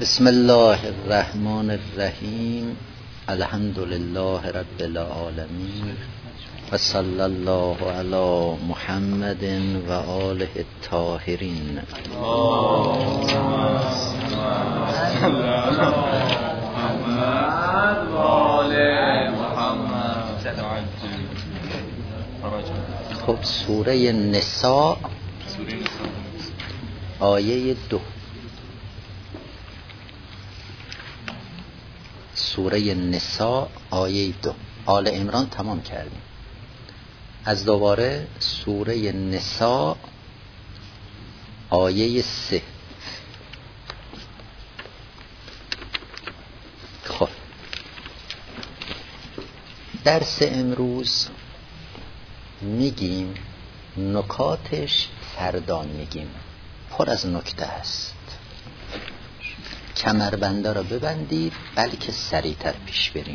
بسم الله الرحمن الرحیم. الحمد لله رب العالمین و صلی الله علی محمد و آله الطاهرین. خب سوره نساء آیه 2. سوره نساء آیه 2. آل عمران تمام کردیم. از دوباره سوره نساء آیه 3. خب درس امروز میگیم، نکاتش فردا میگیم، پر از نکته است. کمربنده را ببندید بلکه سریعتر پیش بریم.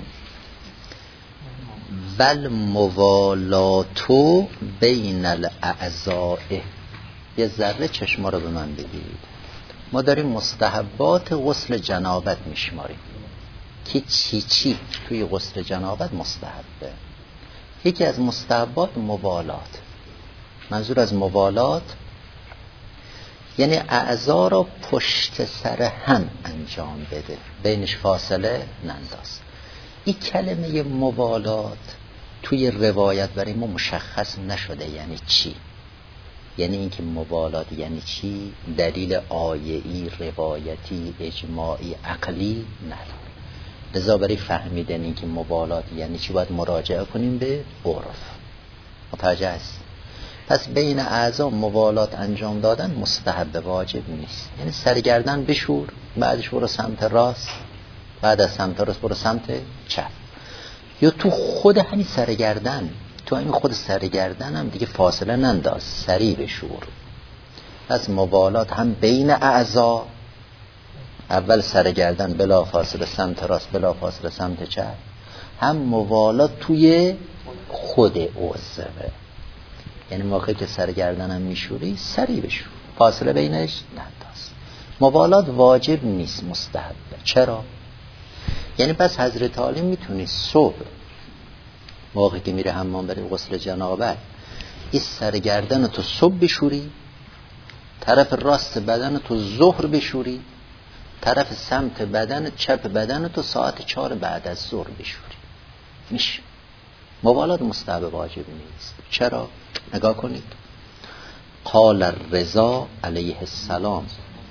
بل موالاتو بین الاعضاء. یه ذره چشما رو به من بدید. ما داریم مستحبات غسل جنابت میشماریم که چی توی غسل جنابت مستحبه. یکی از مستحبات موالات. منظور از موالات یعنی اعضا را پشت سر هم انجام بده، بینش فاصله ننداز. این کلمه موالات توی روایت برای ما مشخص نشده یعنی چی. یعنی اینکه موالات یعنی چی دلیل آیه‌ای، روایتی، اجماعی، عقلی نداره. لذا برای فهمیدن اینکه موالات یعنی چی باید مراجعه کنیم به عرف. متوجه است؟ پس بین اعضا موالات انجام دادن مستحب، واجب نیست. یعنی سرگردن بشور، بعدش برو سمت راست، بعد از سمت راست برو سمت چپ. یا تو خود همین سرگردن، تو همین خود سرگردن هم دیگه فاصله ننداز، سریع بشور. پس موالات هم بین اعضا، اول سرگردن بلا فاصله سمت راست، بلا فاصله سمت چپ، هم موالات توی خود عضوه. یعنی موقعی که سرگردنم میشوری سریع بشور، فاصله بینش ننداز. موالات واجب نیست، مستحبه. چرا؟ یعنی پس حضرت علی میتونی صبح موقعی که میره حمام برای غسل جنابت این سرگردن تو صبح بشوری، طرف راست بدن تو ظهر بشوری، طرف سمت بدن چپ بدن تو ساعت 4 بعد از ظهر بشوری. میشه. موالات مستحب، واجب نیست. چرا؟ نگاه کنید. قال الرضا علیه السلام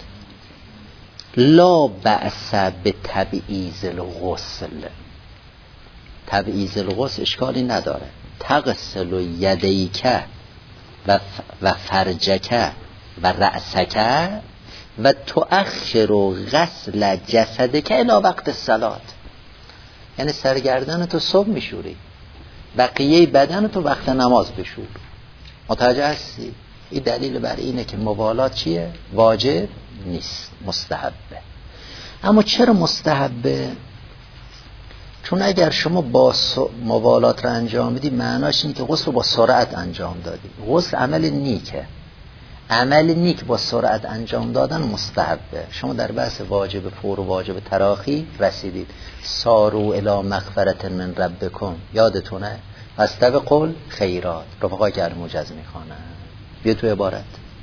لا بأس بتبعیض الغسل. تبعیض الغسل اشکالی نداره. تغسل یدیک و فرجک و رأسک و تؤخر غسل جسدک الی وقت الصلاة. یعنی سرگردن تو صبح میشوری، بقیه بدن تو وقت نماز بشور. متوجه هستی؟ این دلیل بر اینه که موالات چیه؟ واجب نیست، مستحبه. اما چرا مستحبه؟ چون اگر شما با موالات رو انجام بدی معناش اینه که غسل رو با سرعت انجام دادی. غسل عمل نیکه. عمل نیک با سرعت انجام دادن مستحبه. شما در بحث واجب فور و واجب تراخی رسیدید. سارو الی مغفرة من ربکم، یادتونه؟ فاستبقوا الخیرات. رفقا که الموجز میخوانن. بیا تو عبارت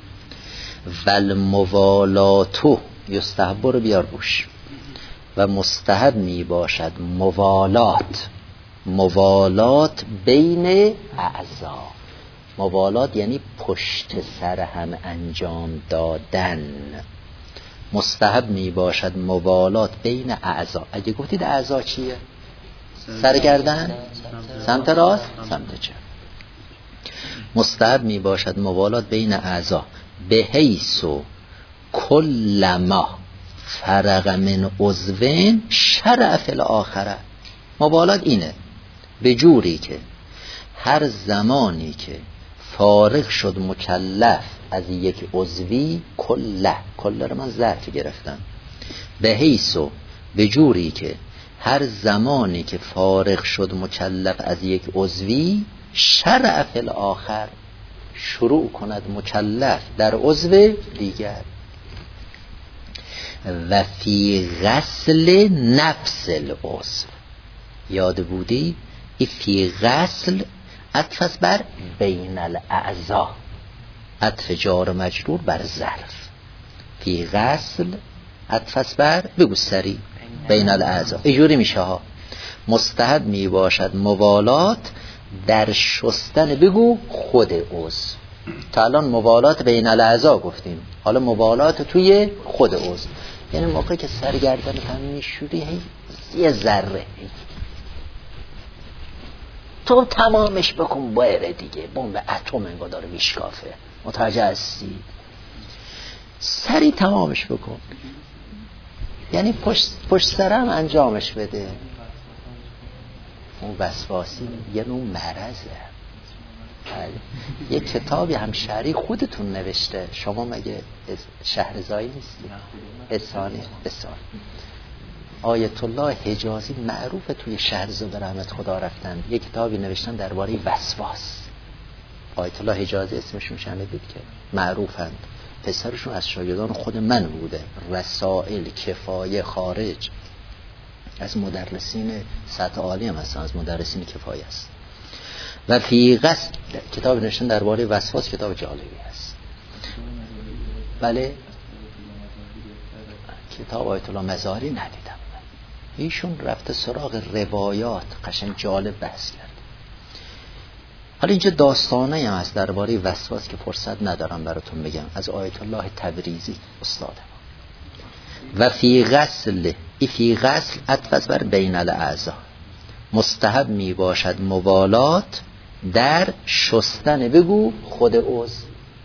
والموالاتو یستحب رو بیار روش. و مستحب می باشد موالات بین اعضا. موالات یعنی پشت سر هم انجام دادن. مستحب می باشد موالات بین اعضا. اگه گفتید اعضا چیه؟ سرگردن، سمت راست، سمت چپ. مستحب می باشد موالات بین اعضا به حیث کلما فرغ من عضوین شرع فی الاخره. موالات اینه به جوری که هر زمانی که فارغ شد مکلف از یک عضوی، کله رو من ظرف گرفتم، به حیث به جوری که هر زمانی که فارغ شد مکلف از یک عضوی، شرع فی الاخر شروع کند مکلف در عضو دیگر. و فی غسل نفس العضو. یاد بودی این فی غسل عطف است بر بین الاعضا، عطف جار و مجرور بر ظرف. فی غسل عطف است بر بگو سری بین الاعضا. اینجوری میشه ها. مستحب می باشد موالات در شستن بگو خود عضو. تا الان موالات بین الاعضا گفتیم، حالا موالات توی خود عضو. یعنی موقعی که سرگردن هم میشوری یه ذره تو تمامش بکن بره دیگه، بمب اتم انگار داره میشکافه. متوجه هستی؟ سری تمامش بکن، یعنی پشت سرم انجامش بده. اون وسواسی یه نوع مرضه. یه کتابی هم شهری خودتون نوشته، شما مگه شهرزایی نیستی؟ احسانی بسان آیت الله حجازی معروفه توی شهرزا به رحمت خدا رفتن، یه کتابی نوشتن درباره وسواس. آیت الله حجازی اسمشون شنیدید که معروفند، پسرشون از شاگردان خود من بوده. رسائل کفایه خارج از مدرسین سطح عالی هم هستن، از مدرسین کفایه است. و فی غسل کتاب نوشتن درباره وسواس، کتاب جالبی است. بله کتاب آیت الله مظاهری ندیدم، ایشون رفته سراغ روایات قشنگ جالب بحث کرد. حالا اینجا داستانه هم هست درباره وسواس که فرصت ندارم براتون بگم، از آیت الله تبریزی استادم. و فی غسل فی غسل عطف بر بین الاعضا. مستحب می باشد موالات در شستن بگو خود عضو.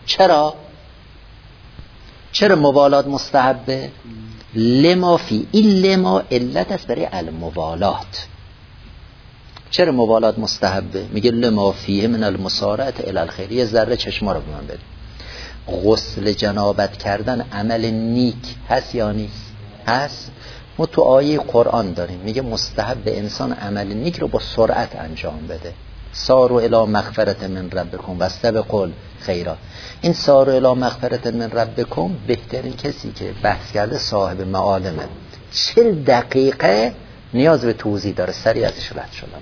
چرا موالات مستحبه؟ لما فی، این لما علت است برای الموالات. چرا موالات مستحبه؟ میگه لما فیه من المسارعه الی الخیر. یه ذره چشما رو به من بده. غسل جنابت کردن عمل نیک هست یا نیست؟ هست. ما تو آیه قرآن داریم میگه مستحب به انسان عمل نیک رو با سرعت انجام بده. ساروا الی مغفرة من ربکم واستبقوا الخیرات. این ساروا الی مغفرة من ربکم بهترین کسی که بحث کرده صاحب معالمه. 40 دقیقه نیاز به توضیح داره، سریع ازش رد شدم.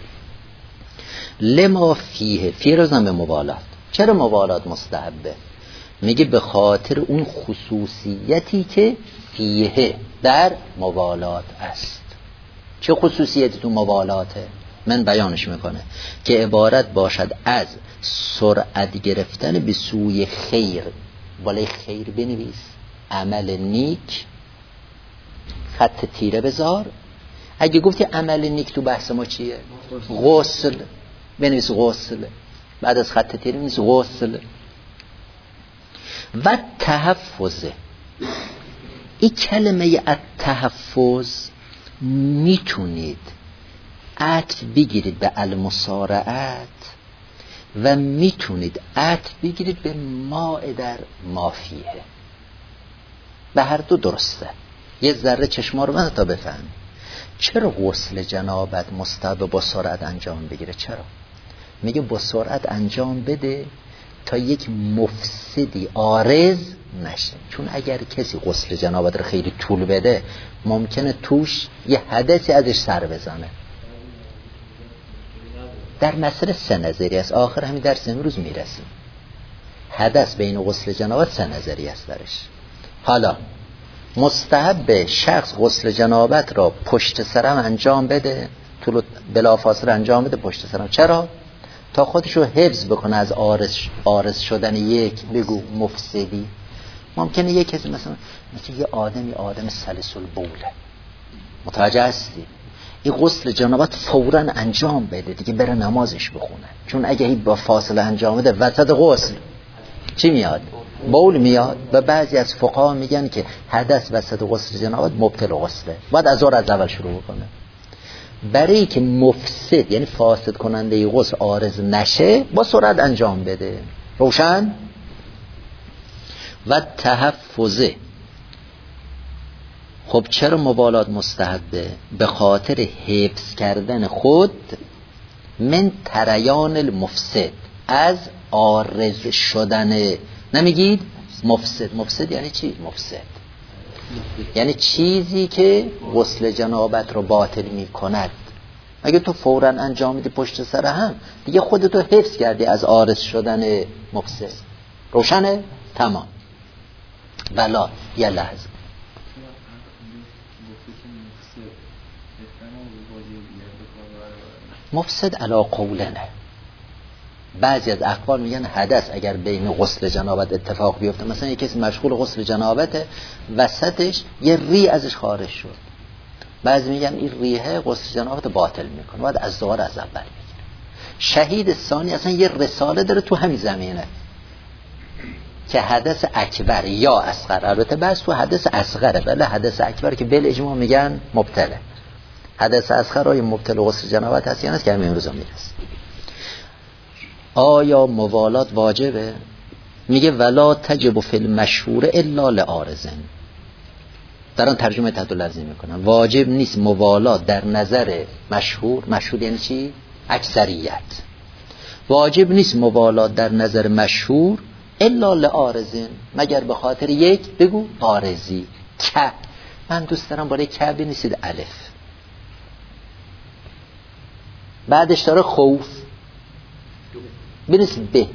لما فیه، فی روزم به موالات. چرا موالات مستحبه؟ میگه به خاطر اون خصوصیتی که فیه در موالات است. چه خصوصیتی تو موالاته؟ من بیانش میکنه که عبارت باشد از سرعت گرفتن به سوی خیر. بالای خیر بنویس عمل نیک، خط تیره بذار. اگه گفتی عمل نیک تو بحث ما چیه؟ غسل، بنویس غسل، بعد از خط تیره بنویس غسل. و تحفظ، این کلمه التحفظ میتونید عطف بگیرید به المسارعت و میتونید عطف بگیرید به ماء در مافیه. به هر دو درسته. یه ذره چشما رو من تا بفهم. چرا غسل جنابت مستحب با سرعت انجام بگیره؟ چرا؟ میگه با سرعت انجام بده تا یک مفسدی عارض نشه. چون اگر کسی غسل جنابت رو خیلی طول بده ممکنه توش یه حدثی ازش سر بزنه. در مسئله 3 نظری است. آخر همین درس امروز میرسیم. حدث بین غسل جنابت 3 نظری است درش. حالا مستحب شخص غسل جنابت را پشت سرم انجام بده، طول بلافاصله انجام بده پشت سرم. چرا؟ تا خودشو حفظ بکنه از عارض شدن یک بگو مفسدی. ممکنه یک کسی مثلا یه آدم سلس البوله، متوجه هستی؟ این غسل جنابت فوراً انجام بده دیگه، بره نمازش بخونه. چون اگه این با فاصله انجام بده وسط غسل چی میاد؟ بول میاد. و بعضی از فقها میگن که حدث وسط غسل جنابت مبطل غسله، باید از اول شروع کنه. برای که مفسد یعنی فاسد کننده غسل عارض نشه با سرعت انجام بده. روشن؟ و تحفظه. خب چرا موالات مستحبه؟ به خاطر حفظ کردن خود من تریان المفسد، از عارض شدن. نمیگید مفسد؟ مفسد یعنی چی؟ مفسد یعنی چیزی که غسل جنابت رو باطل می کند. اگه تو فوراً انجام میدی پشت سر هم، دیگه خودتو حفظ کردی از عارض شدن مفسد. روشنه؟ تمام. بلا یه لحظه. مفسد علا قولنه. بعضی از اقوال میگن حدث اگر بین غسل جنابت اتفاق بیفته، مثلا یک کسی مشغول غسل جنابته، وسطش یه ری ازش خارج شد، بعضی میگن این ریه غسل جنابت باطل میکنه، باید از دوباره از اول بگیره. شهید ثانی اصلا یه رساله داره تو همین زمینه که حدث اکبر یا اصغر، البته بس تو حدث اصغره، ولی حدث اکبر که بل اجماع میگن مبتله. حدث اصغر آیا مبتل غسل جنابت هست یا نه که همین روزا میرسه. آیا موالات واجبه؟ میگه ولا تجب فی المشهور الا لعارض. دارن ترجمه تحت لفظی میکنن. واجب نیست موالات در نظر مشهور. مشهور یعنی چی؟ اکثریت. واجب نیست موالات در نظر مشهور الا لعارض، مگر به خاطر یک بگو عارضی. که من دوست دارم بالای که بنویسید الف، بعدش داره خوف بنویسید ب،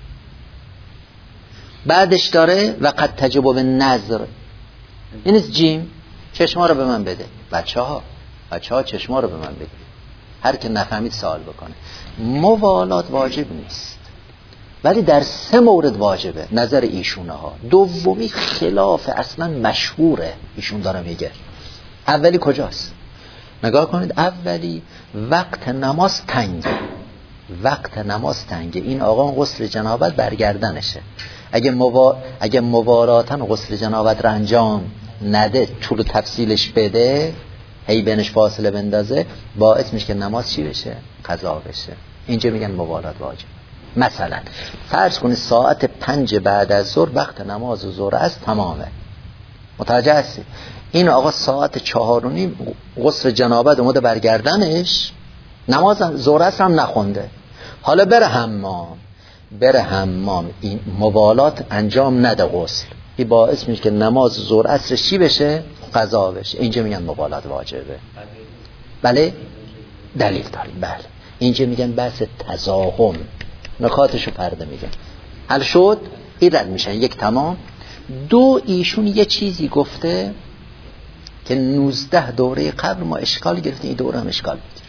بعدش داره وقد تجب بالنظر بنویسید جیم. چشما رو به من بده. بچه ها چشما رو به من بده. هر که نفهمید سوال بکنه. موالات واجب نیست، ولی در 3 مورد واجبه نظر ایشونه ها. دومی خلاف اصلا مشهوره ایشون داره میگه. اولی کجاست؟ نگاه کنید. اولی وقت نماز تنگه. وقت نماز تنگه. این آقا غسل جنابت برگردنشه. اگه مواراتن غسل جنابت رو انجام نده، طول تفصیلش بده، هی بینش فاصله بندازه، باعث میشه که نماز چی بشه؟ قضا بشه. اینجا میگن موالات واجب. مثلا فرض کنید ساعت 5 بعد از ظهر وقت نماز ظهر است، تمامه. متوجه هستی؟ این آقا ساعت 4:30 غسل جنابت اومده برگردنش، نماز ظهر است هم نخونده، حالا بره حمام. این موالات انجام نده غسل، این باعث میشه که نماز ظهر عصر چی بشه؟ قضا بشه. اینجا میگن موالات واجبه. بله دلیل داریم. بله اینجا میگن بحث تزاحم، نکاتشو پرده میگن. حل شد؟ این رد میشن. یک تمام. دو، ایشون یه چیزی گفته که 19 دوره قبل ما اشکال گرفتیم، این دوره هم اشکال میگیره.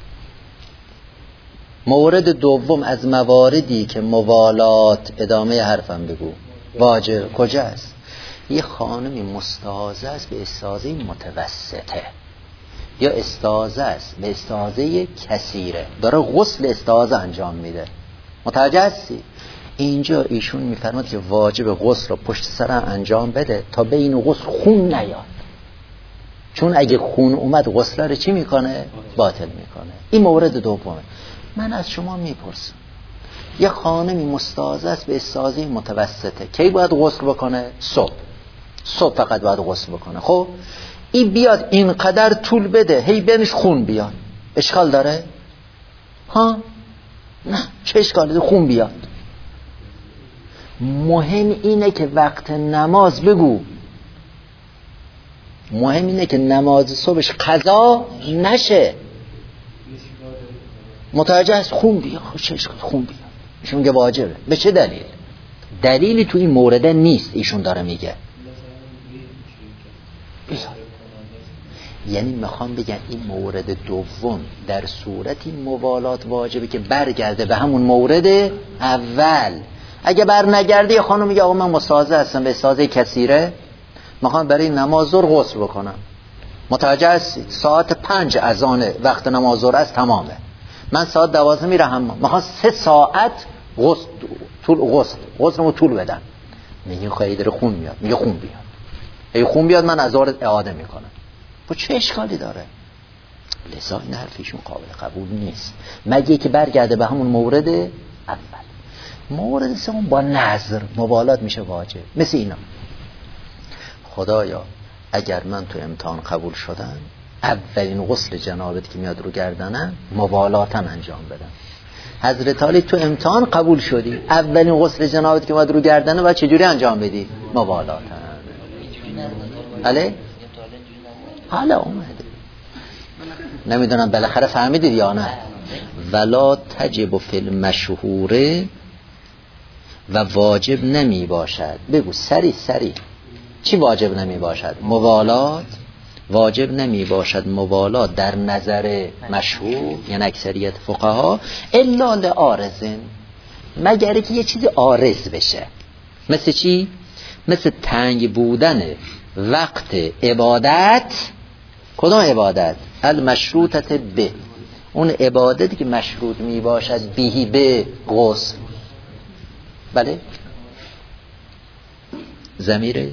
مورد دوم از مواردی که موالات، ادامه حرفم بگو، واجب کجاست؟ یه خانمی مستحاضه است به استحاضه متوسطه، یا استحاضه است به استحاضه کثیره، داره غسل استحاضه انجام میده. متوجه هستی؟ اینجا ایشون میفرماد که واجب غسل رو پشت سر انجام بده تا بین غسل خون نیاد، چون اگه خون اومد غسل رو چی میکنه؟ باطل میکنه. این مورد دومه. من از شما میپرسم، یه خانمی مستحاضه است به استحاضه متوسطه، کی باید غسل بکنه؟ صبح فقط باید غسل بکنه. خب این بیاد اینقدر طول بده هی بینش خون بیاد، اشکال داره؟ ها؟ نه، چه اشکالی داره؟ خون بیاد. مهم اینه که وقت نماز بگو، مهم اینه که نماز صبحش قضا نشه. متوجه است؟ خون بیاد. چه اشکالی؟ خون بیاد. ایشون میگه واجبه. به چه دلیل؟ دلیلی تو این مورد نیست. ایشون داره میگه یعنی میخوام بگم این مورد دوم در صورتی موالات واجبه که برگرده به همون مورد اول. اگه بر نگرده یه خانم میگه آقا من مستحاضه هستم به استحاضه کثیره، میخوام برای نماز ظهر غسل بکنم. متوجه هستی؟ ساعت 5 اذان وقت نماز ظهر است، تمامه. من ساعت 12 میرم، میخوام 3 ساعت غسلمو طول بدم. میگه خیلی داره خون میاد. میگه خون بیاد. اگه خون بیاد من از ظهر اعاده میکنم. با چه اشکالی داره؟ لذا این حرفیشون قابل قبول نیست مگه که برگرده به همون مورد اول. مورد سوم با نظر موالات میشه واجب. مثل اینا، خدایا اگر من تو امتحان قبول شدم، اولین غسل جنابت که میاد رو گردنم موالاتاً انجام بدم. حضرت علی تو امتحان قبول شدی، اولین غسل جنابت که میاد رو گردنه باید چجوری انجام بدی؟ موالاتاً. بله حالا اومده، نمیدونم بالاخره فهمیدید یا نه. ولا تجب فی المشهور و واجب نمی باشد. بگو سری چی واجب نمی باشد؟ موالات. واجب نمی باشد موالات در نظر مشهور، یعنی اکثریت فقها، الا لعارض، مگر که یه چیزی عارض بشه. مثل چی؟ مثل تنگ بودن وقت عبادت. کدام عبادت؟ المشروطت به، اون عبادتی که مشروط می باشد بهی به غسل. بله ضمیره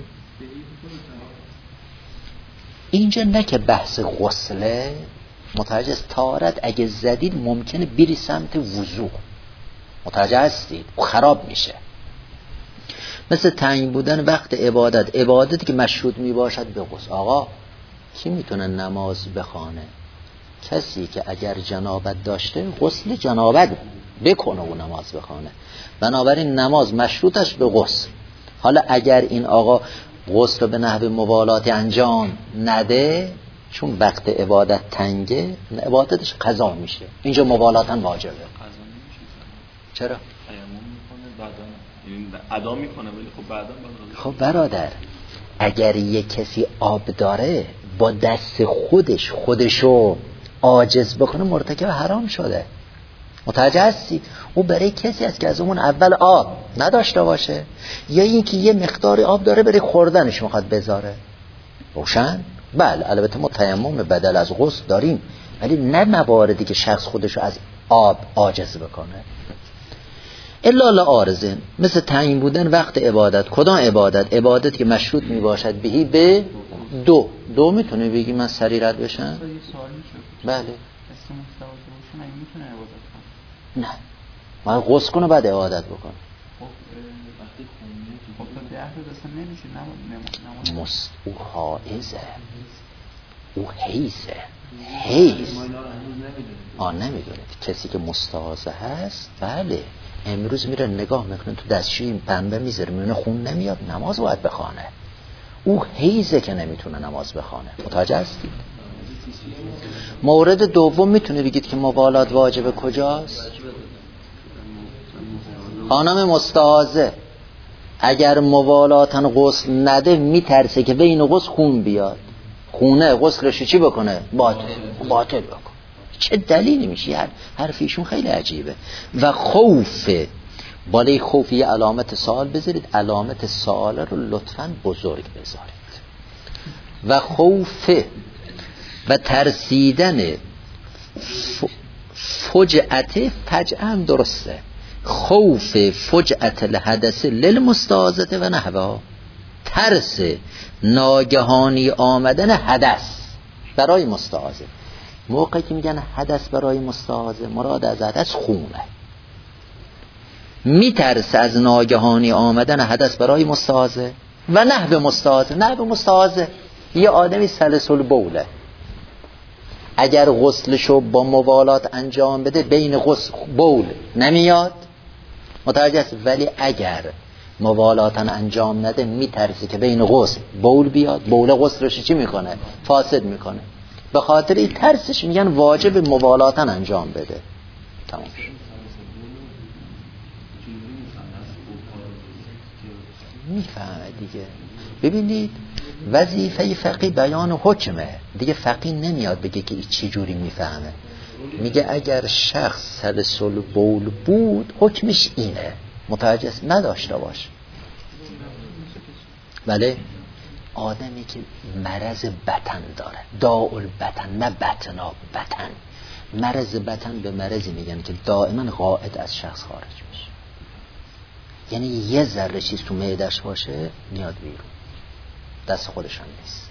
اینجا نه که بحث غسله، متوجه است؟ طهارت اگه زدید ممکنه بری سمت وضو، متوجه هستید؟ خراب میشه. مثل تنگ بودن وقت عبادت، عبادتی که مشروط می باشد به غسل. آقا کی میتونه نماز بخونه؟ کسی که اگر جنابت داشته غسل جنابت بکنه و نماز بخونه. بنابراین نماز مشروطش به غسل. حالا اگر این آقا غسل رو به نحو موالات انجام نده، چون وقت عبادت تنگه، عبادتش قضا میشه. اینجا موالاتاً واجبه. چرا؟ ادا میکنه ولی خب بعدا خب برادر، اگر یک کسی آب داره با دست خودشو عاجز بکنه مرتکب حرام شده. متوجه هستی؟ او برای کسی است که از اون اول آب نداشته باشه، یا اینکه یه مقدار آب داره برای خوردنش میخواد بذاره. روشن؟ بله البته ما تیمم بدل از غسل داریم، ولی نه مواردی که شخص خودشو از آب عاجز بکنه. الا لعارض، مثل تعیین بودن وقت عبادت. کدام عبادت؟ عبادت که مشروط می باشد بهی به دو میتونه بگی من سری رد بشم؟ بله نه، من غسل کنه بعد عبادت بکنه. او حائزه، او حیزه. نمیدونید کسی که مستحاضه هست، بله امروز میره نگاه میکنه تو دستشویی پنبه میذاره، میونه خون نمیاد، نماز باید بخونه. او حیزه که نمیتونه نماز بخونه. متوجه هستید؟ مورد دوم میتونه بگید که موالات واجبه کجاست؟ خانم مستحاضه اگر موالاتن غسل نده میترسه که بین غسل خون بیاد، خونه غسلشو چی بکنه؟ باطل بکنه. چه دلیلی میشه؟ حرفیشون خیلی عجیبه. و خوف، بالای خوف یه علامت سوال بذارید، علامت سوال رو لطفاً بزرگ بذارید. و خوف و ترسیدن فجعت، فجعه هم درسته، خوف فجعت الحدث للمستعاذة و نحوها، ترس ناگهانی آمدن حدث برای مستعاذه. موقعی که میگن حدث برای مستعاذه، مراد از حدث خونه. میترسه از ناگهانی آمدن حدث برای مستعاذه و نحو مستعاذه. نحو مستعاذه یه آدمی سلس البوله، اگر غسلشو با موالات انجام بده بین غسل بول نمیاد، متوجه است؟ ولی اگر موالاتن انجام نده میترسه که بین غسل بول بیاد، بول غسلش چی میکنه؟ فاسد میکنه. به خاطر این ترسش میگن واجب موالاتن انجام بده. تمام شد. میفهمه دیگه. ببینید وظیفه فقیه بیان حکمه دیگه. فقیه نمیاد بگه که چی جوری میفهمه، میگه اگر شخص سلسل بول بود حکمش اینه، متوجه است؟ نداشته باش. بله آدمی که مرض بطن داره، داء البطن، نه بطنا، بطن، مرض بطن به مرضی میگن که دائما قاعد از شخص خارج میشه، یعنی یه ذره چیز تو معده‌اش باشه میاد بیرون، دست خودش هم نیست.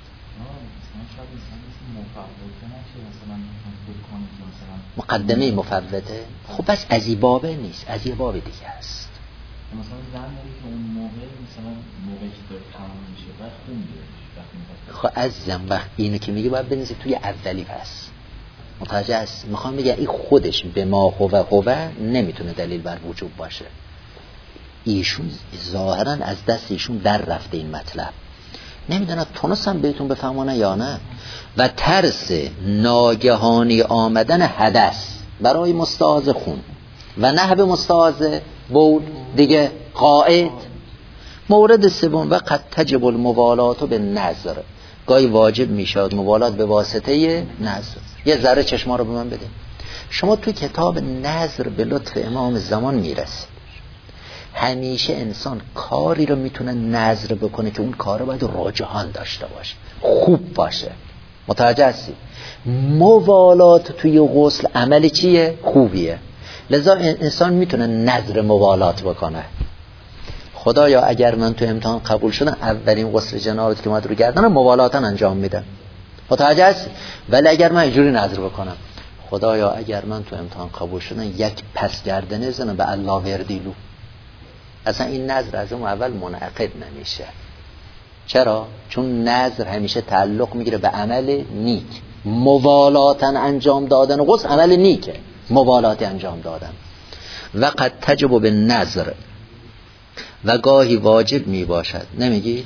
مقدمه مفوته. خب بس از این بابه نیست، از یه باب دیگه است. مثلا زن داری که اون موقع مثلا موقعی که داره تمام میشه و خون بیاره. خب عزیزم وقت اینو که میگه باید بنویسی توی اولی. پس متوجه است؟ میخوام بگم این خودش به ما هوه نمیتونه دلیل بر وجوب باشه. ایشون ظاهرا از دست ایشون در رفته این مطلب. نمیدونم تونستم بهتون بفهمونه یا نه. و ترس ناگهانی آمدن حدث برای مستعاضه خون و نحو مستعاضه بول دیگه قاعد. مورد سوم و قد تجب الموالات به نظر، گاهی واجب میشود موالات به واسطه نظر. یه ذره چشما رو به من بده. شما توی کتاب نظر به لطف امام زمان میرسید. همیشه انسان کاری رو میتونه نظر بکنه که اون کار باید راجحان داشته باشه، خوب باشه. متوجه هستی؟ موالات توی غسل عمل چیه؟ خوبیه. لذا انسان میتونه نظر موالات بکنه. خدایا اگر من تو امتحان قبول شدم اولین غسل جنابت که اومد رو گردنم موالاتاً انجام میدم. متوجه هستی؟ ولی اگر من اینجوری نظر بکنم خدایا اگر من تو امتحان قبول شدم یک پس گردنه بزنم به الله وردیلو، اصلا این نظر از اون اول منعقد نمیشه. چرا؟ چون نظر همیشه تعلق میگیره به عمل نیک. موالاتا انجام دادن غسل عمل نیکه، موالاتی انجام دادن. و قد تجب به نظر، و گاهی واجب میباشد. نمیگید؟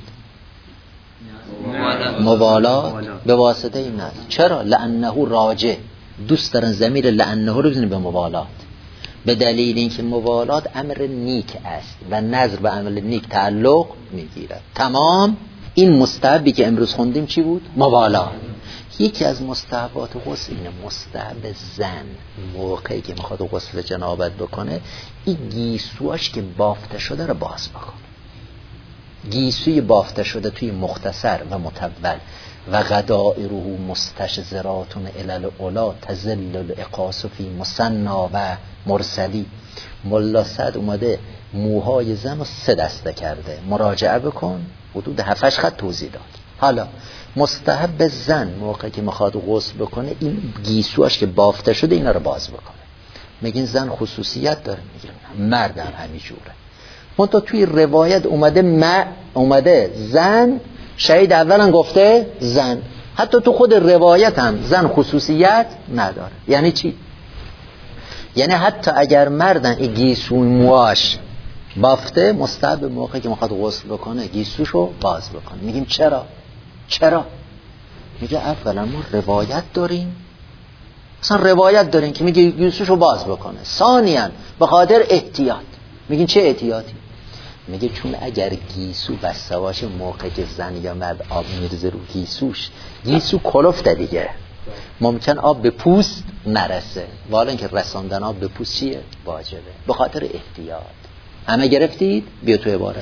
موالات به واسطه این نظر. چرا؟ لانه راجع. دوست دارن ضمیر لانه رو بزنید به موالات، به دلیل اینکه موالات امر نیک است و نظر به عمل نیک تعلق میگیرد. تمام. این مستحبی که امروز خوندیم چی بود؟ موالات. یکی از مستحبات غسل اینه. مستحب زن موقعی که میخواد غسل جنابت بکنه این گیسواش که بافته شده رو باز بکنه. گیسوی بافته شده توی مختصر و مطول و غدائره مستشزراتون علل اولا تزل الاقاس فی مسنا و مرسلی. ملا سعد اومده موهای زن رو 3 دسته کرده. مراجعه بکن، حدود 7-8 خط توضیح داد. حالا مستحب زن موقعی که میخواد غسل بکنه این گیسوش که بافته شده اینا رو باز بکنه. میگین زن خصوصیت داره؟ میگین مرد هم همینجوره. منتها توی روایت اومده زن، شهید اولا گفته زن. حتی تو خود روایت هم زن خصوصیت نداره. یعنی چی؟ یعنی حتی اگر مردن این گیسوی موهاش بافته، مستحب موقعی که میخواد غسل بکنه گیسوشو باز بکنه. میگیم چرا؟ میگه اولا ما روایت داریم، اصلا روایت داریم که میگه گیسوشو باز بکنه. ثانیاً به خاطر احتیاط. میگین چه احتیاطی؟ میگه چون اگر گیسو بسته باشه موقعی که زن یا مرد آب میرزه رو گیسوش، گیسو کلفته دیگه، ممکن آب به پوست نرسه. والا اینکه رساندن آب به پوست چیه؟ واجبه. به خاطر احتیاط. همه گرفتید؟ بیا تو عبارت.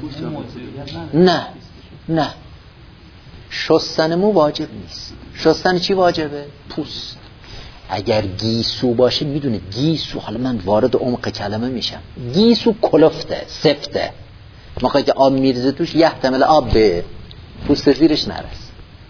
نه شستن مو واجب نیست. شستن چی واجبه؟ پوست. اگر گیسو باشه، میدونید گیسو، حالا من وارد عمق کلمه میشم، گیسو کلفته، سفته، موقعی که آب میرزه توش یحتمل آب به پوست زیرش نرسه.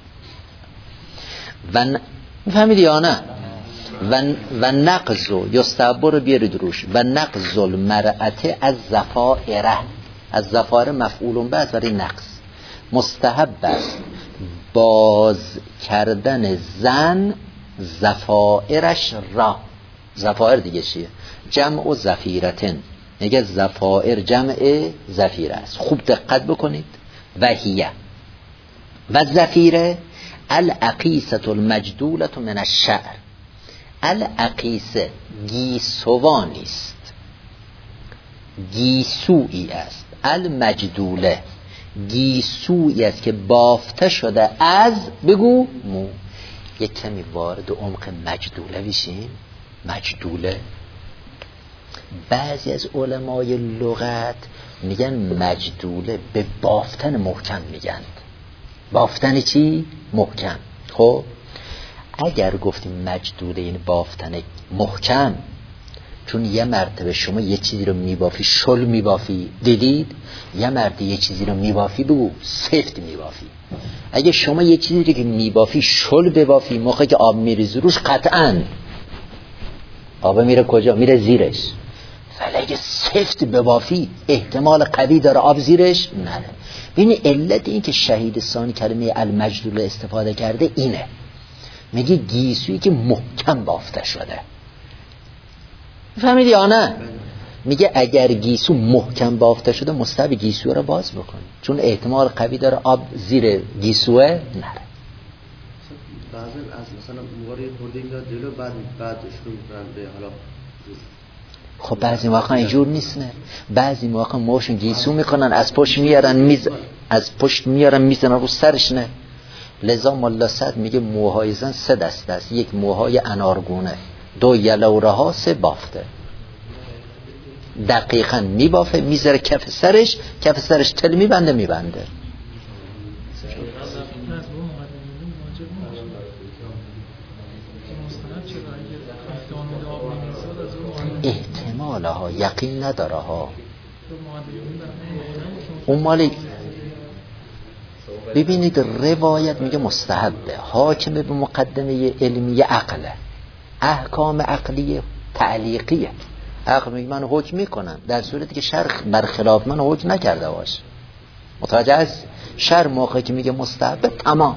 و میفهمید یا نه؟ و نقضو یستعبر بیارید روش. و نقض المرأة از زفائره. از زفائره مفعول به است برای نقض. مستحب است باز کردن زن زفائرش را. زفائر دیگه چیه؟ جمع و زفیرتن. میگه زفائر جمع زفیره است. خوب دقت بکنید. و هیه و زفیره العقیسة المجدولة من الشعر. العقیسه گیسوانی است، گیسویی است. المجدوله گیسویی است که بافته شده از بگو مو. یک کمی وارد عمق مجدوله بشین. مجدوله بعضی از علمای لغت میگن مجدوله به بافتن محکم میگن. بافتن چی؟ محکم. خب اگر گفتیم مجدوله این بافتن محکم، چون یه مرتبه شما یه چیزی رو میبافی شل میبافی، دیدید؟ یه مرتبه یه چیزی رو میبافی بگو سفت میبافی. اگه شما یه چیزی رو که میبافی شل ببافی، موقعی که آب میریزی روش قطعاً آب میره کجا؟ میره زیرش. ولی اگه سفت ببافی احتمال قوی داره آب زیرش نره. ببین علت این که شهید ثانی کلمه المجدول استفاده کرده اینه. میگه گیسویی که محکم بافته شده. فهمیدی یا نه؟ میگه اگر گیسو محکم بافته شده مستحب گیسو رو باز بکنی، چون احتمال قوی داره آب زیر گیسوه نره. بعضی از مثلا مواری خورده میاد جلو بعد شروع میکنن به حالا. خب بعضی موقع اینجور نیست نه، بعضی موقع موشون گیسو میکنن از پشت میارن از پشت میارن میزنن رو سرش نه. لذا ملا صد میگه موهای زن 3 دسته است، یک موهای انارگونه، 2 یلوره ها، 3 بافته. دقیقاً میبافه میذاره کف سرش تل میبنده. احتمال ها یقین نداره ها. اون مالی ببینید روایت میگه مستحبه، حاکم به مقدمه علمی عقله، احکام عقلیه تعلیقیه. عقل میگه من حکم میکنم در صورتی که شرع برخلاف من حکم نکرده باشه. متوجه است؟ شرع موقعی که میگه مستحبه تمام.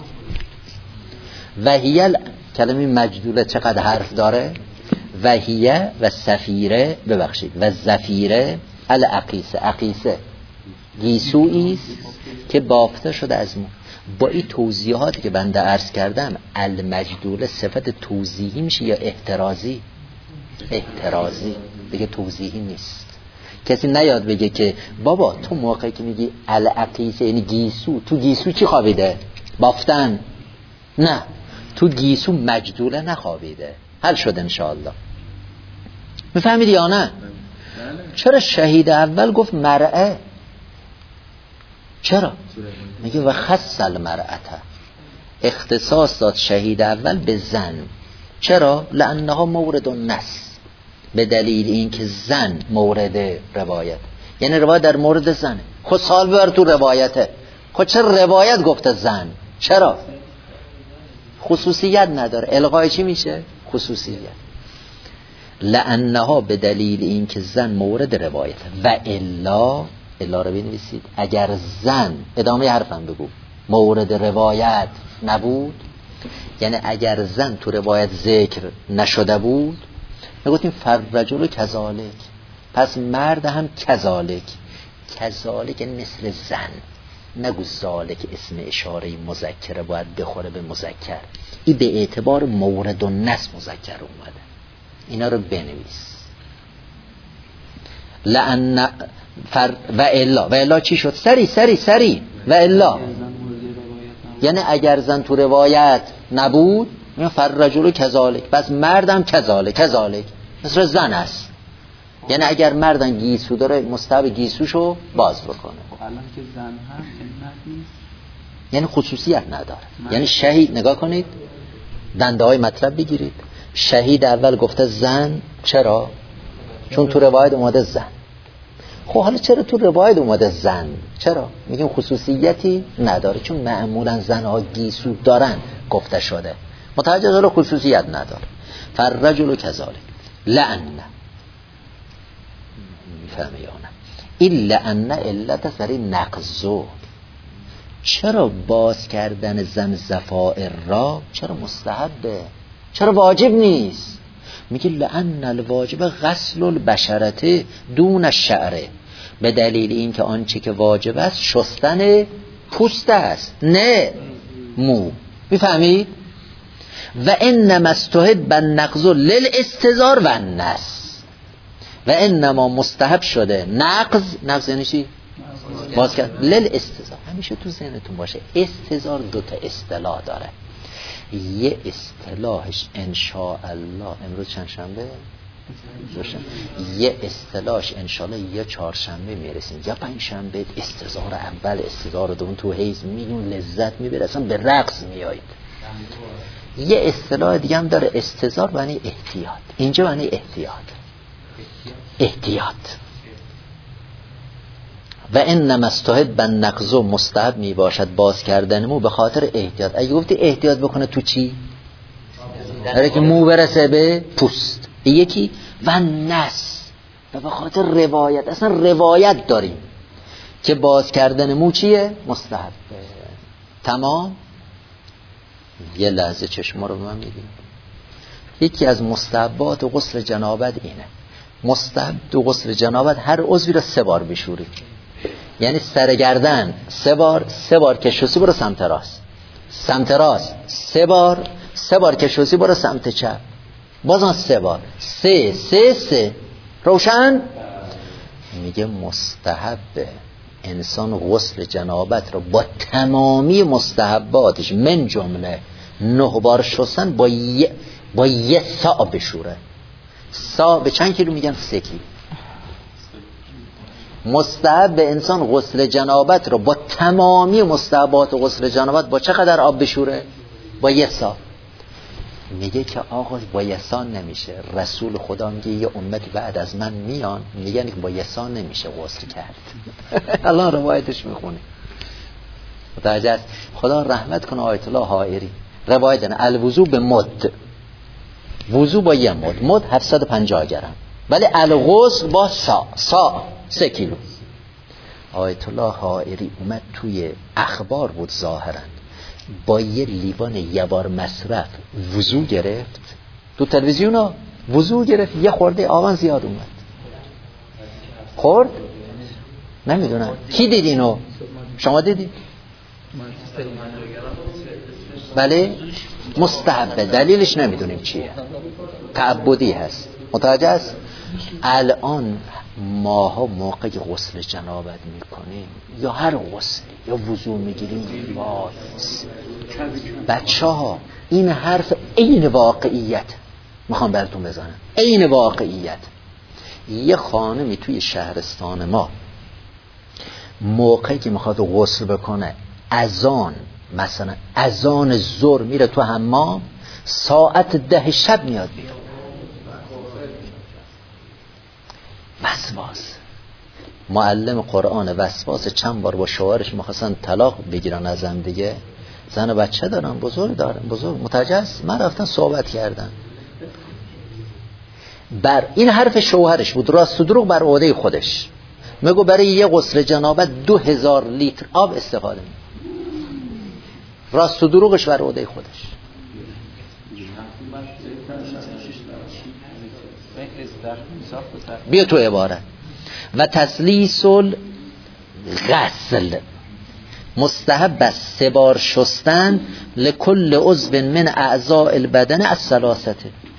وحیل کلمه مجدوله چقدر حرف داره؟ وحیه و سفیره و زفیره عقیسه گیسوییست که بافته شده از مو. با این توضیحاتی که بنده عرض کردم المجدوله صفت توضیحی میشه یا احترازی؟ احترازی دیگه، توضیحی نیست. کسی نیاد بگه که بابا تو موقعی که میگی العقیسه یعنی گیسو، تو گیسو چی خوابیده؟ بافتن؟ نه، تو گیسو مجدوله نخوابیده. حل شد انشاءالله. میفهمید یا نه؟ چرا شهید اول گفت مرأه؟ چرا؟ میگه و خص المرأته، اختصاص داد شهید اول به زن. چرا؟ لانها مورد النص، به دلیل اینکه زن مورد روایت، یعنی روایت در مورد زنه. خود سال ببر تو روایته، خود چرا روایت گفته زن؟ چرا؟ خصوصیت نداره. الغای چی میشه؟ خصوصیت. لانها به دلیل اینکه زن مورد روایت و الا رو بنویسید. اگر زن، ادامه حرفم بگو، مورد روایت نبود، یعنی اگر زن تو روایت ذکر نشده بود، میگفتیم فررجل کذالک، پس مرد هم کذالک یعنی مثل زن. نگو ذالک اسم اشاره مذکره باید بخوره به مذکر، این به اعتبار مورد و نص مذکر اومده. اینا رو بنویس. لأن و الا چی شد؟ سری و الا یعنی اگر زن تو روایت نبود، فررجل کذالک، پس مردم کذالک مثل زن است. یعنی اگر مردن گیسو داره مستحب گیسوشو باز بکنه. الان که زن هم نیست، یعنی خصوصیت نداره. یعنی شهید، نگاه کنید دنده های مطلب بگیرید. شهید اول گفته زن، چرا؟ چون تو روایت اومده زن. خب حالا چرا تو روایت اومده زن؟ چرا؟ میگیم خصوصیتی نداره، چون معمولا زنها گیسو دارن گفته شده. متوجه حالا خصوصیت نداره. فررجل کذالک لأن، میفهمی یا نه؟ این لأن علت سری نقضو. چرا باز کردن زن زفائر را چرا مستحبه؟ چرا واجب نیست؟ میگه لأن الواجب غسل البشرة دون الشعر، به دلیل اینکه آنچه که واجب است شستن پوست است نه مو. میفهمید؟ و انما استحب النقض للاستزار و النص، و انما مستحب شده نقض یعنی چی؟ باز کرد للاستزار. همیشه تو ذهنتون باشه استزار 2 اصطلاح داره. یه اصطلاحش انشاءالله امروز چند شنبه؟ یه اصطلاحش انشاءالله یا 4 شنبه میرسیم یا 5 شنبه. استزار اول، استزار دوم تو حیز میدون لذت میبره، اصلا به رقص میایید. یه اصطلاح دیگه هم داره استزار معنی احتیاط. اینجا معنی احتیاط. و انما استحب النقض، مستحب می باشد باز کردن مو به خاطر احتیاط. اگه گفتی احتیاط بکنه تو چی؟ برای که مو برسه به پوست. یکی و نس، و به خاطر روایت. اصلا روایت داریم که باز کردن مو چیه؟ مستحب. تمام. یه لحظه چشما رو به من میدیم. یکی از مستحبات غسل جنابت اینه. مستحب دو غسل جنابت هر عضوی را 3 بار بشوری، یعنی سر گردن 3 بار کشوسی برو سمت راست، سمت راست 3 بار کشوسی برو سمت چپ، بازم 3 بار، 3 روشن. میگه مستحب انسان غسل جنابت رو با تمامی مستحباتش من جمله 9 بار شستن با یه سا بشوره. سا به چند کیلو میگن؟ 3 کیلو. مستحب انسان غسل جنابت رو با تمامی مستحبات غسل جنابت با چقدر آب بشوره؟ با 1 سا. میگه که آقا با 1 سا نمیشه. رسول خدا میگه یه امتی بعد از من میان میگن که با 1 سا نمیشه غسل کرد. الان روایتش میخونه. متوجه است؟ خدا رحمت کنه آیت الله حائری روایت داره الوضو به مد، وضو با 1 مد 750 گرم، ولی الغسل با سا 3 کیلو. آیت الله حائری اومد توی اخبار بود ظاهرا با یه لیوان 1 بار مصرف وضو گرفت، تو تلویزیون ها وضو گرفت، یه خورده آبان زیاد اومد خورد. نمیدونم کی دید اینو؟ شما دیدید؟ بله مستحبه، دلیلش نمیدونیم چیه، تعبدی هست. متوجه است؟ الان ماها موقعی غسل جنابت میکنیم یا هر غسلی یا وضو میگیریم بچه ها این حرف عین واقعیت میخوام براتون بزنم، عین واقعیت. یه خانمی توی شهرستان ما موقعی که میخواد غسل بکنه اذان، مثلا اذان ظهر میره تو حمام، ساعت 10 شب میاد بیرون. وسواس، معلم قرآن وسواس چند بار با شوهرش میخواستن طلاق بگیرن از هم دیگه، زن و بچه دارن، بزرگ متوجه است؟ من رفتن صحبت کردن بر این حرف شوهرش بود، راست و دروغ بر عهده خودش. میگو برای یه غسل جنابت 2000 لیتر آب استفاده می، راست و دروغش بر عهده خودش. بیا تو عبارت و تسلیس الغسل مستحب است 3 بار شستن لکل عضو من اعضاء البدن الثلاثه،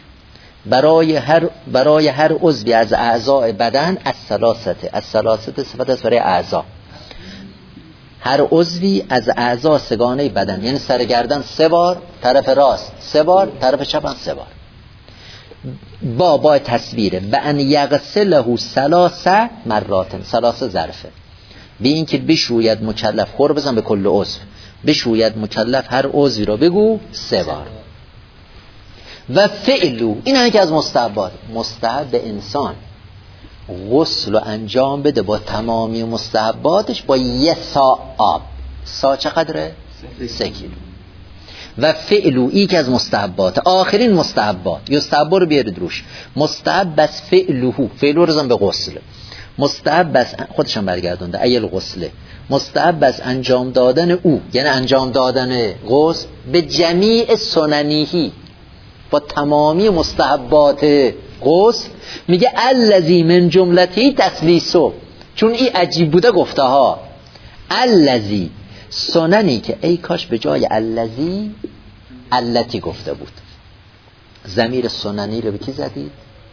برای هر عضوی از اعضاء بدن الثلاثه صفت است برای اعضا، هر عضوی از اعضا سگانه بدن، یعنی سرگردن 3 بار، طرف راست 3 بار، طرف چپ هم 3 بار. با تصویره و ان یغسله 3 مرات، 3 ظرفه، به این که بشوید مکلف، خور بزن به کل عضو، بشوید مکلف هر عضوی رو بگو 3 بار. و فعلو، این هم که از مستحبات، مستحب انسان غسل رو انجام بده با تمامی مستحباتش با 1 سا آب. سا چقدره؟ 3 کیلو. و فعلو، این که از مستحبات، آخرین مستحبات یستحب رو بیارید روش، مستحب بس فعلوهو، فعلو رو زن به غسل، مستحب بس خودشم برگردونده ایل غسله، مستحب بس انجام دادن او، یعنی انجام دادن غسل به جمیع سننیهی، با تمامی مستحبات غسل. میگه الذی من جملتی تسلیسو، چون این عجیب بوده گفته ها، الذی سننی که ای کاش به جای الذی التی گفته بود. ضمیر سننی رو به کی زدید؟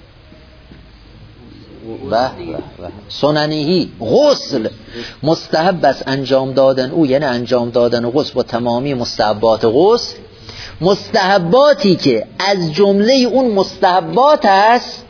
سننیهی غسل مستحب است انجام دادن او، یعنی انجام دادن غسل با تمامی مستحبات غسل، مستحباتی که از جمله اون مستحبات است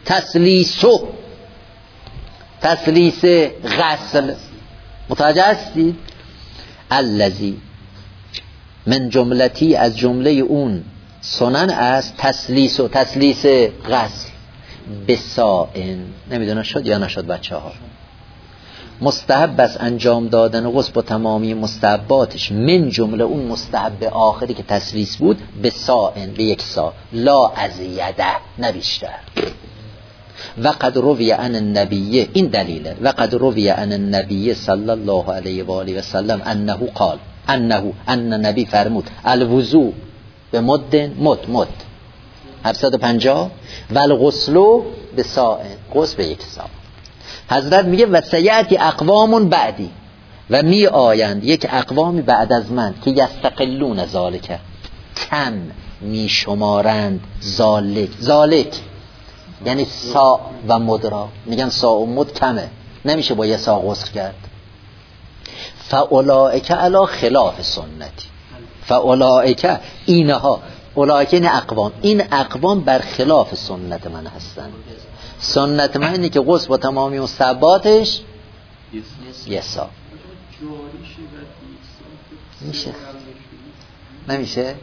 تسلیس غسل. متوجه هستید؟ الذی من جملتی، از جمله اون سنن است تسلیس غسل بسائن. نمیدونم شد یا نشد بچه ها؟ مستحب است انجام دادن غسل با تمامی مستحباتش، من جمله اون مستحب آخری که تسلیس بود، بسائن، به 1 سا، لا از یده، نه بیشتر. و قد روی عن النبی، این دلیله، و قد روی عن النبی صلی الله علیه و آله و سلم انه قال، ان نبی فرمود الوضو به مد 750 والغسل به ساء، غسل به یک ساء. حضرت میگه و سیأتی اقوام بعدی، و می آیند یک اقوامی بعد از من که یستقلون ذالک، کم می شمارند ذالک یعنی سا و مدرا، میگن سا و مد کمه، نمیشه با یه سا غسل کرد. فاولائک علی خلاف سنتی، فاولائک اینها، اولائک این اقوام، این اقوام بر خلاف سنت من هستن. سنت من اینه که غسل با تمامی مستحباتش یه سا. میشه؟ نمیشه؟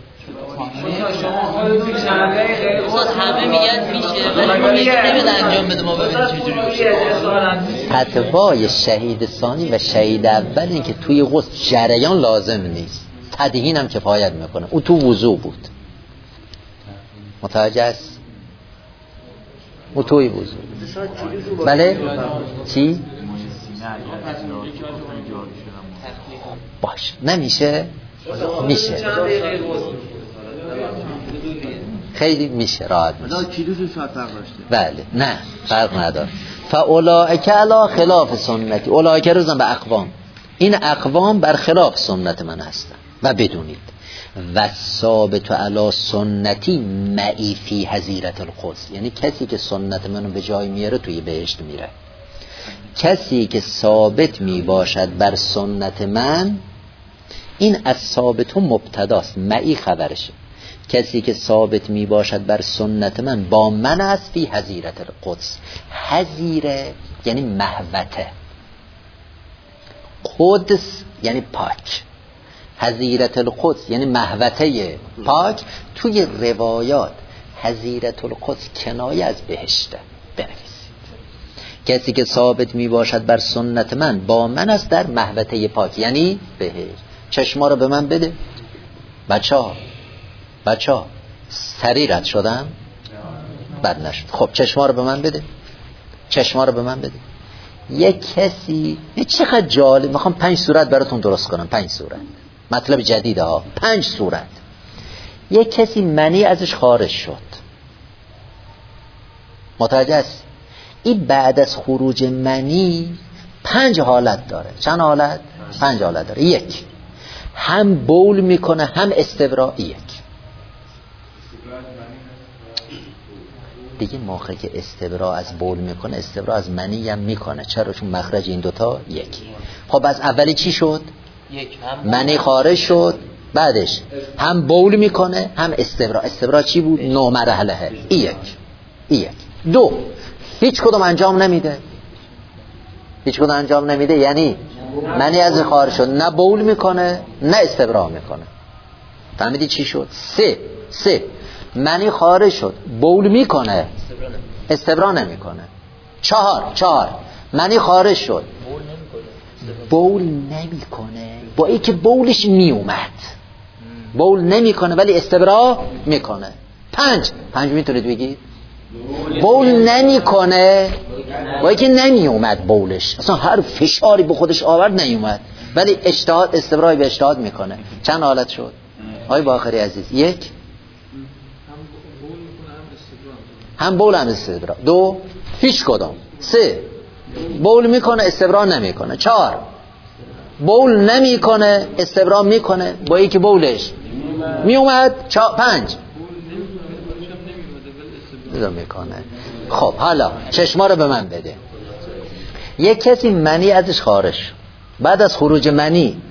همه میگن میشه ولی نمیاد انجام بده، ما ببینیم چجوری میشه. فتوای شهید ثانی و شهید اول این که توی غسل جریان لازم نیست، تدهین هم کفایت میکنه. او تو وضو بود، متوجه است؟ او توی وضو. بله؟ چی؟ باش نمیشه؟ میشه، خیلی میشه، راحت میشه. بله نه فرق نداره. فاولائک علی خلاف سنتی، اولائک رزن به اقوام، این اقوام بر خلاف سنت من هستن. و بدونید و ثابت علی سنتی معی فی حظیرة القدس، یعنی کسی که سنت منو به جای میاره توی بهشت میره. کسی که ثابت می باشد بر سنت من، این از ثابت و مبتداست، معی خبرشه. کسی که ثابت می باشد بر سنت من با من است فی حظیرة القدس. حظیره یعنی محوته، قدس یعنی پاک. حظیرة القدس یعنی محوته پاک. توی روایات حظیرة القدس کنایه از بهشته. بنویسید کسی که ثابت می باشد بر سنت من با من است در محوته پاک، یعنی بهشت. چشما رو به من بده بچه ها سریع رد شدم؟ بد نشد. خب چشما رو به من بده، چشما رو به من بده. یک کسی چقدر جالب، میخوام 5 صورت براتون درست کنم. 5 صورت مطلب جدیده ها. 5 صورت. یک کسی منی ازش خارج شد، متوجه است؟ این بعد از خروج منی 5 حالت داره. چند حالت؟ 5 حالت داره. 1 هم بول میکنه هم استبراء. 1 دیگه موقعی که استبراء از بول میکنه، استبراء از منی هم میکنه. چرا؟ چون مخرج این دوتا یکی. خب از اولی چی شد؟ منی خارج شد، بعدش هم بول میکنه هم استبراء. استبراء چی بود؟ 9 مرحله. 1 2 هیچ کدوم انجام نمیده. هیچ کدوم انجام نمیده یعنی منی از خارج شد، نه بول میکنه نه استبراء میکنه. فهمیدی چی شد؟ 3 منی خارج شد، بول میکنه استبراء نمیکنه. 4 منی خارج شد، بول نمیکنه، با ای که بولش میومد بول نمیکنه ولی استبراء میکنه. 5 میتونید بگید بول نمیکنه، با ای که نمیومد بولش، اصلا هر فشاری به خودش آورد نیومد، ولی اجتهاد استبراء به اجتهاد میکنه. چند حالت شد آقای باقری عزیز؟ 1 هم بول هم استبراء. 2 هیچ کدام. 3 بول میکنه استبراء نمیکنه. 4 بول نمیکنه استبراء میکنه، با اینکه بولش میومد. 5 میکنه. خب حالا چشما رو به من بده. یک کسی منی ازش خارج، بعد از خروج منی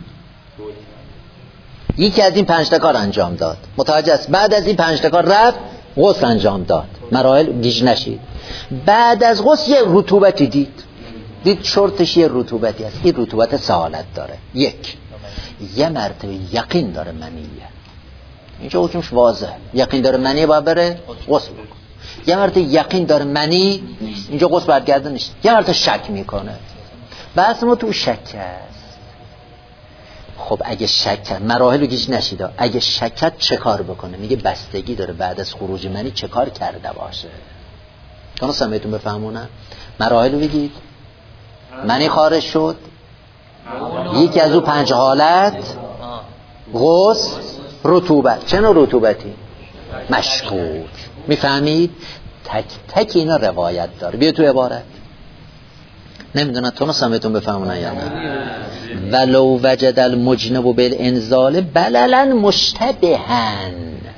یکی از این 5 تا کار انجام داد، متوجه است؟ بعد از این 5 تا کار رفت غسل انجام داد، مراحل گیج نشید. بعد از غسل یه رطوبتی دید شرطش یه رطوبتی هست. این رطوبت 3 حالت داره. 1 یه مرتبه یقین داره منیه، اینجا حکمش واضح، یقین داره منیه باید بره غسل بکن. یه مرتبه یقین داره منی نیست، اینجا غسل برگرده نیست. یه مرتبه شک میکنه، بس ما تو شک است. خب اگه شک مراحل رو گیج نشید، اگه شکت چه کار بکنه؟ میگه بستگی داره بعد از خروج منی چه کار کرده باشه. تونستم بهتون بفهمونم؟ مراحل رو بگید. منی خارج شد، یکی از او 5 حالت، غسل، رطوبت. چه نوع رطوبتی؟ مشکوک. میفهمید؟ تک تک اینا روایت داره. بیا تو عبارت. نمیدونم تونستم بهتون بفهمونم یا نه. ولو وجد المجنب بالانزال بللا مشتبهن.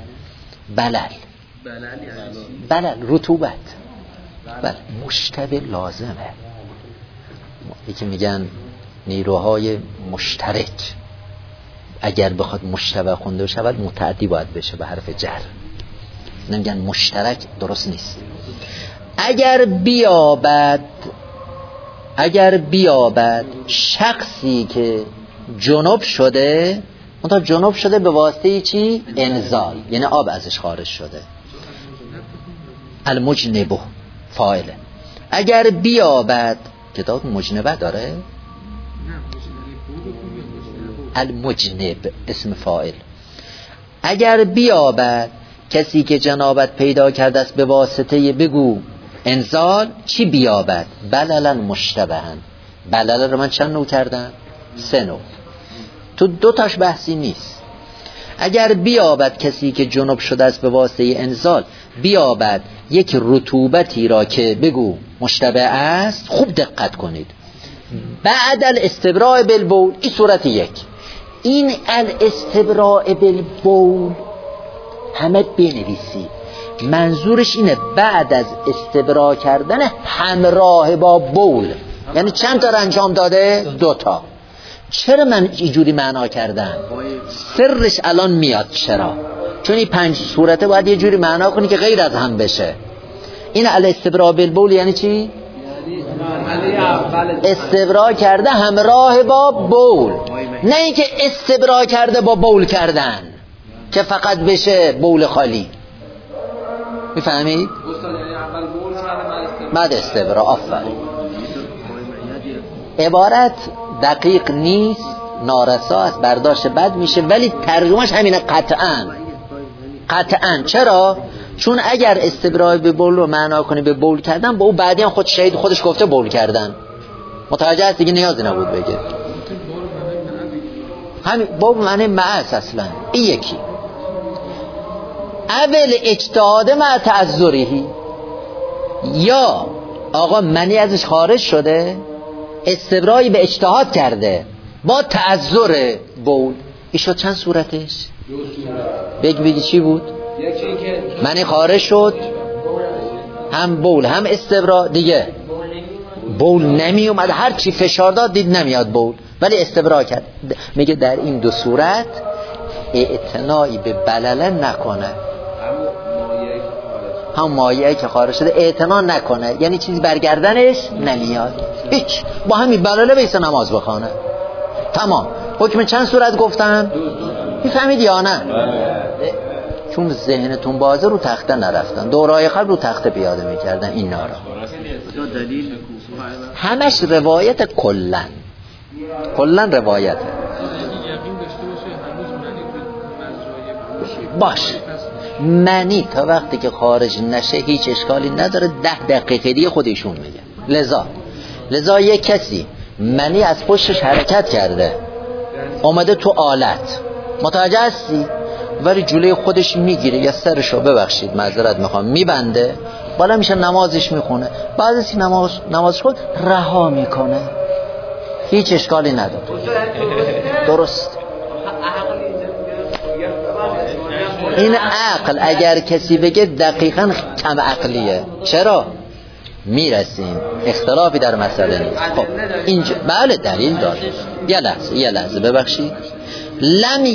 بلل رطوبت. بله مشتبه لازمه. یکی میگن نیروهای مشترک اگر بخواد مشتبه خونده شود متعدی باید بشه به حرف جر. نمیگن مشترک، درست نیست. اگر بیابد شخصی که جنوب شده، اونتا جنوب شده به واسطه چی؟ انزال، یعنی آب ازش خارج شده. المجنبه فاعله. اگر بیابد، کتاب مجنبه داره؟ المجنب اسم فاعل. اگر بیابد کسی که جنابت پیدا کرده است به واسطه بگو انزال، چی بیابد؟ بللا مشتبهن. بلل رو من چند نوع کردم؟ 3 نوع. تو 2 تاش بحثی نیست. اگر بیابد کسی که جنوب شده است به واسطه انزال، بیابد یک رطوبتی را که بگو مشتبه است. خوب دقت کنید. بعد الاستبراء بالبول، این صورت 1. این الاستبراء بالبول همه بنویسی. منظورش اینه بعد از استبراء کردن همراه با بول. یعنی چند تا انجام داده؟ 2 تا. چرا من اینجوری معنا کردم؟ سرش الان میاد. چرا؟ چون این 5 صورته باید یه جوری معنا کنی که غیر از هم بشه. این الاستبراء بالبول یعنی چی؟ استبراء کرده همراه با بول، نه اینکه استبراء کرده با بول کردن که فقط بشه بول خالی. میفهمید؟ بعد استبراء. آفرین. عبارت دقیق نیست، نارسا است، برداشت بد میشه، ولی ترجمهش همینه قطعاً. چرا؟ چون اگر استبراء به بول رو معنا کنی به بول کردن، با او بعدی هم خودش گفته بول کردن. متوجه است دیگه، نیازی نبود بگه. همین بول معنی معاص اصلا. این یکی. اول اجتهاد مع تعذری، یا آقا منی ازش خارج شده، استبرایی به اجتهاد کرده با تعذر بول. این شد چند صورتش؟ 2 صورت. بگی چی بود؟ یکی اینکه منی خارج شد، هم بول هم استبرا، دیگه بول نمی اومد، هر چی فشار داد دید نمیاد بول، ولی استبرا کرد. میگه در این 2 صورت اعتنایی به بلله نکنه. هم مایعی که خارج شده اعتنا نکنه، یعنی چیزی برگردنش نمیاد. هیچ، با همین بلله بیسته نماز بخونه. تمام. حکم چند صورت گفتم؟ میفهمید یا نه؟ چون ذهنتون بازه رو تخته نرفتن، دورای قبل رو تخته پیاده میکردن این نارا. همش روایت کلن روایته. باش منی تا وقتی که خارج نشه هیچ اشکالی نداره. 10 دقیقه دیگه خودشون میگه. لذا یک کسی منی از پشتش حرکت کرده اومده تو آلت، متوجه هستی؟ ولی جلوی خودش میگیره یا سرشو ببخشید معذرت میخوام میبنده، بالا میشه نمازش میخونه، بعد از نمازش خود رها میکنه، هیچ اشکالی نداره. درست. این عقل اگر کسی بگه دقیقاً کم عقلیه. چرا؟ میرسیم اختلافی در مسئله نیست. خب اینجا بله دلیل داره. یه لحظه ببخشید. لم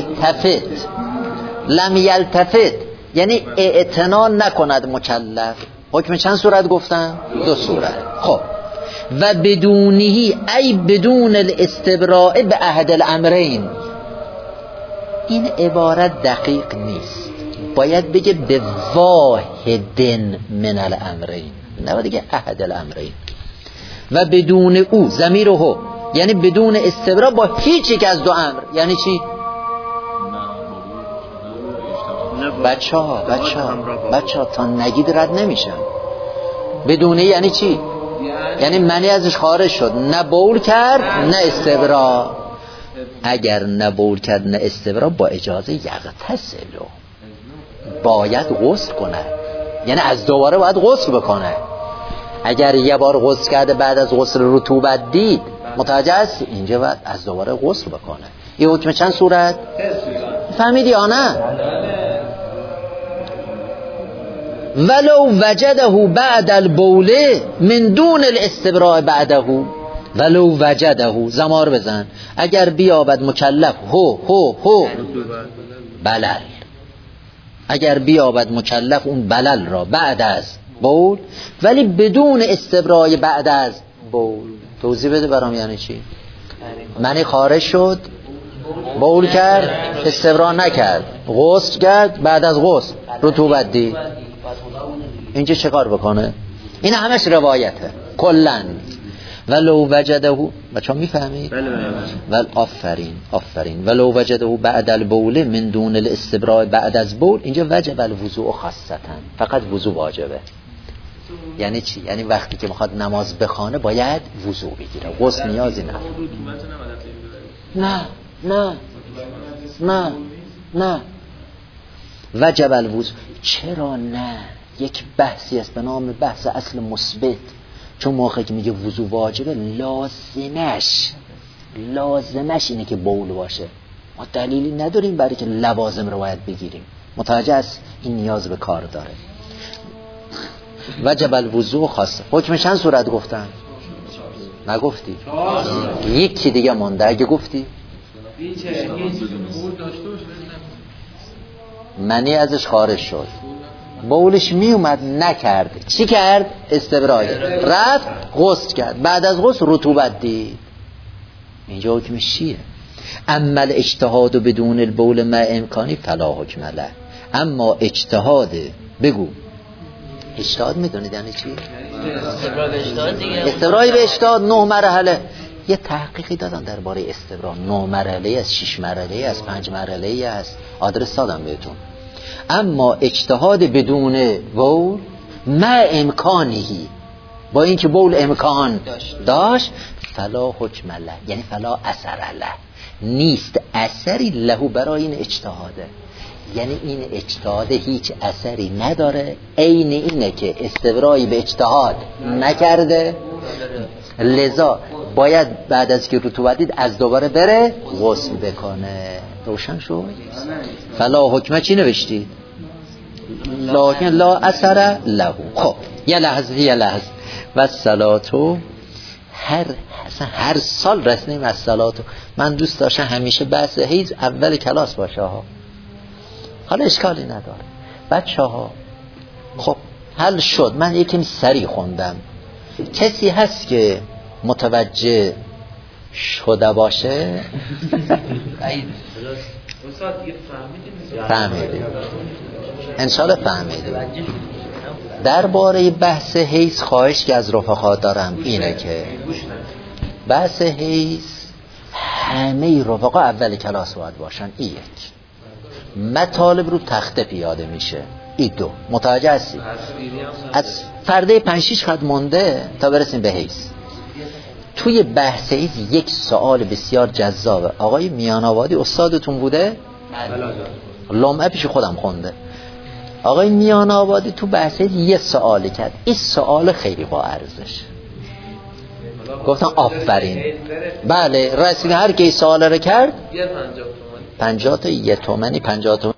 یلتفت یعنی اعتنا نکند مکلف. حکم چند صورت گفتم؟ 2 صورت. خب و بدونهی ای بدون الاستبراء به احد الامرین. این عبارت دقیق نیست، باید بگه به واحد من الامرین، نه بگه احد الامرین. و بدون او ضمیر هو یعنی بدون استبراء با هیچ یک از 2 امر. یعنی چی؟ بچه ها تا نگید رد نمیشن. بدونه یعنی چی؟ یعنی منی ازش خارج شد، نه بول کرد نه استبراء. اگر نه بول کرد نه استبراء با اجازه یغتسلو باید غسل کنه، یعنی از دوباره باید غسل بکنه. اگر یه بار غسل کرده بعد از غسل رطوبت دید، متوجه است اینجا باید از دوباره غسل بکنه. این حکم چند صورت فهمیدی یا نه؟ ولو وجده بعد البول من دون الاستبراء بعده، ولو وجده زمار بزن، اگر بیابد مکلف هو بلل، اگر بیابد مکلف اون بلل را بعد از بول ولی بدون استبراء بعد از بول. توضیح بده برام یعنی چی؟ منی خارج شد، بول کرد، استبراء نکرد، غسل کرد، بعد از غسل رطوبت دید، اینجا چه کار بکنه؟ این همش روایته کلن. ولو وجده، بچه ها میفهمید؟ ول آفرین ولو وجده بعد البول من دون الاستبراء بعد از بول، اینجا وجب الوضوء خاصتا، فقط وضوء واجبه. یعنی چی؟ یعنی وقتی که میخواد نماز بخونه باید وضوء بگیره، غسل نیازی نه وجب الوضوء. چرا نه؟ یک بحثی است به نام بحث اصل مثبت، چون موقعی که میگه وضوء واجبه لازمش اینه که بول باشه. ما دلیلی نداریم برای که لوازم رو باید بگیریم. متوجه است؟ این نیاز به کار داره. وجب الوضوء خاصه. حکم چند صورت گفتن؟ نگفتی؟ یکی دیگه مونده، اگه گفتی منی ازش خارج شد، بولش می اومد نکرد، چی کرد؟ استبراء رفت غسل کرد، بعد از غسل رطوبت دید، اینجا حکمش چیه؟ اما الاجتهاد بدون البول ما امکانی فلا حکم له. اما اجتهاد، بگو اجتهاد میدونید یعنی چی؟ استبراء به اجتهاد 9 مرحله. یه تحقیقی دادن درباره استبراء، 9 مرحله است، 6 مرحله است، 5 مرحله است، آدرس دادم بهتون. اما اجتهاد بدون بول ما امکانیه، با اینکه بول امکان داشت، فلا حکم له، یعنی فلا اثر له، نیست اثری له برای این اجتهاده. یعنی این اجتهاد هیچ اثری نداره، عین اینه که استبرایی به اجتهاد نکرده، لذا باید بعد از که رطوبت دید از دوباره بره غسل بکنه. روشن شد؟ فلا حکمه چی نوشتید؟ لکن لا اثر له. خب یه لحظه و صلاتو هر سال رسنیم از صلاتو. من دوست داشتم همیشه بحث حیض اول کلاس باشه ها، حالا اشکالی نداره بچه ها. خب حل شد، من یکم سریع خوندم، کسی هست که متوجه شده باشه؟ فهمیدیم انشالله فهمیدیم. درباره بحث حیض خواهش که از رفقا دارم اینه که بحث حیض همه رفقا اول کلاس باید باشن. این یک مطالب رو تخته پیاده میشه. این دو متوجه هستی؟ از فرده 5-6 خط مونده تا برسیم به حیض. توی بحث حیض یک سوال بسیار جذابه. آقای میان‌آبادی استادتون بوده؟ لمعه پیش خودم خونده. آقای میان‌آبادی تو بحث حیض یه سوالی کرد، این سوال خیلی با ارزش. گفتم آفرین. بله رسید هر کی سوال رو کرد 50 تا 1 تومانی 50 تومانی